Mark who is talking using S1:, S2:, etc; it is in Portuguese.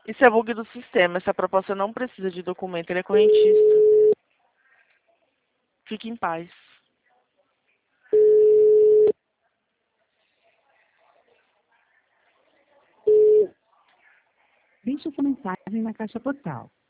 S1: Isso é bug do sistema. Essa proposta não precisa de documento. Ele é correntista. Fique em paz.
S2: Deixe sua mensagem na caixa postal